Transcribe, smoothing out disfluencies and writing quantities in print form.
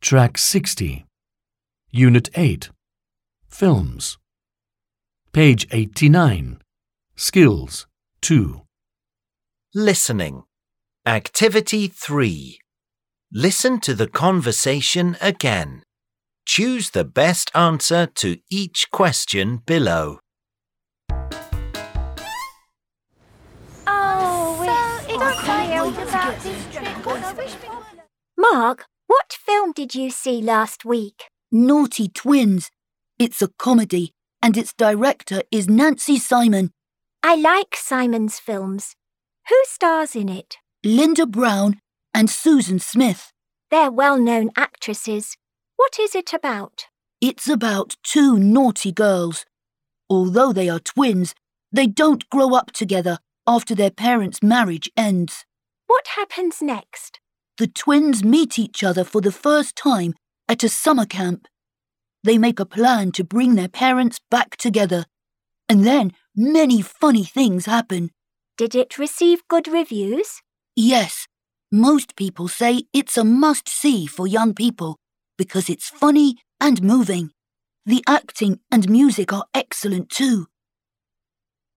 Track 60. Unit 8. Films. Page 89. Skills 2. Listening. Activity 3. Listen to the conversation again. Choose the best answer to each question below. Mark, what film did you see last week? Naughty Twins. It's a comedy, and its director is Nancy Simon. I like Simon's films. Who stars in it? Linda Brown and Susan Smith. They're well-known actresses. What is it about? It's about two naughty girls. Although they are twins, they don't grow up together after their parents' marriage ends. What happens next? The twins meet each other for the first time at a summer camp. They make a plan to bring their parents back together. And then many funny things happen. Did it receive good reviews? Yes, most people say it's a must-see for young people because it's funny and moving. The acting and music are excellent too.